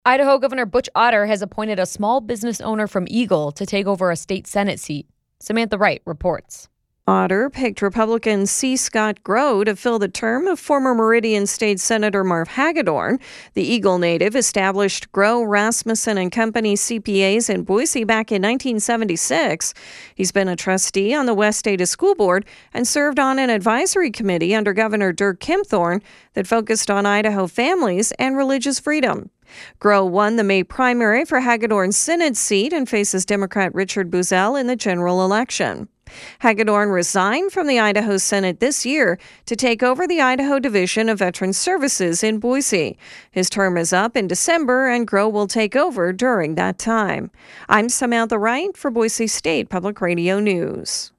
Idaho Governor Butch Otter has appointed a small business owner from Eagle to take over a state Senate seat. Samantha Wright reports. Otter picked Republican C. Scott Grow to fill the term of former Meridian State Senator Marv Hagedorn. The Eagle native established Grow, Rasmussen and Company CPAs in Boise back in 1976. He's been a trustee on the West Ada School Board and served on an advisory committee under Governor Dirk Kempthorne that focused on Idaho families and religious freedom. Grow won the May primary for Hagedorn's Synod seat and faces Democrat Richard Buzzell in the general election. Hagedorn resigned from the Idaho Senate this year to take over the Idaho Division of Veterans Services in Boise. His term is up in December, and Grow will take over during that time. I'm Samantha Wright for Boise State Public Radio News.